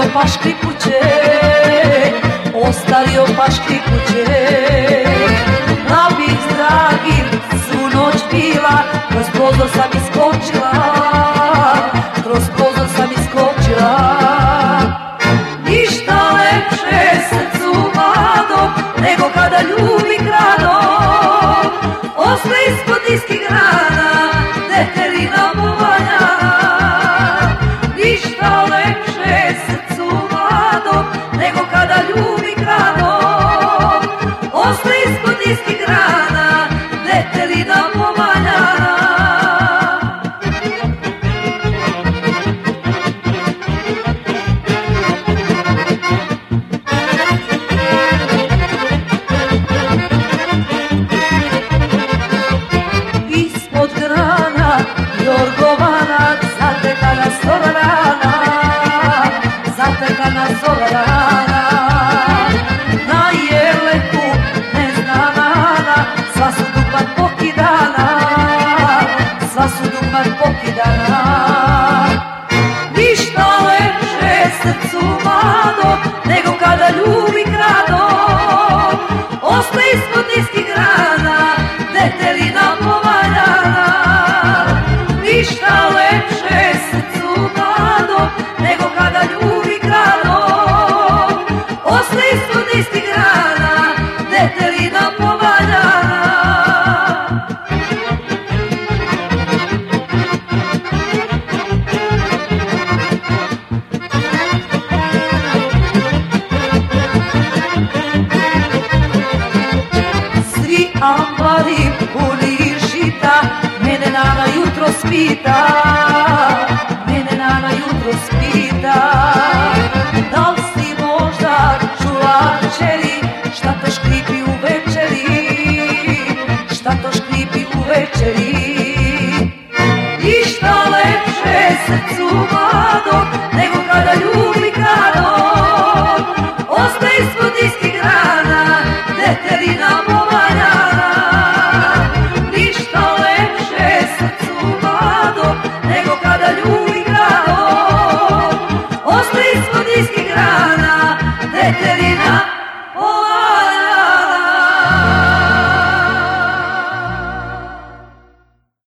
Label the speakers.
Speaker 1: paški kuće, ostario paški kuće. Na bih dragim su noć bila, kroz prozor sam iskočila, kroz prozor sam iskočila. Ništa lepše srcu mladom, nego kada ljubi gradom. Osme ispod niskih grana, deterina povaljana. Ništa lepše srcu mladom, nego kada ljubi gradom. Osme ispod niskih grana, deterina povaljana. Ispod grana jorgovanac, zatekana solarana, zatekana solarana. Na jeleku neznana, sva su dugman pokidana, sva su dugman pokidana. Ništa lepše srcu mladom, nego kada ljubi gradom. Osme ispod niskih grana, detelina povaljana. Ništa lepše srcu mladom, nego kada ljubi gradom. Osme ispod niskih grana, detelina povaljana. Svi ambari puni žita, mene nama jutro spita.